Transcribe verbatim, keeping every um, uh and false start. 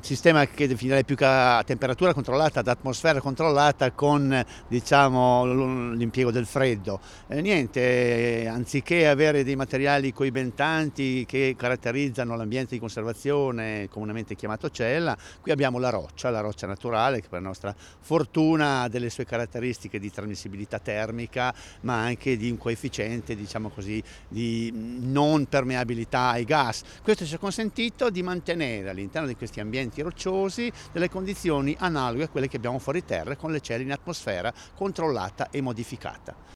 sistema che definirei più che a temperatura controllata, ad atmosfera controllata con, diciamo, l'impiego del freddo. Eh, niente, anziché avere dei materiali coibentanti che caratterizzano l'ambiente di conservazione, comunemente chiamato cella, qui abbiamo la roccia, la roccia naturale, che per nostra fortuna ha delle sue caratteristiche di trasmissibilità termica, ma anche di un coefficiente, diciamo così, di non permeabilità ai gas. Questo ci ha consentito di mantenere all'interno di questi ambienti rocciosi delle condizioni analoghe a quelle che abbiamo fuori terra con le celle in atmosfera controllata e modificata.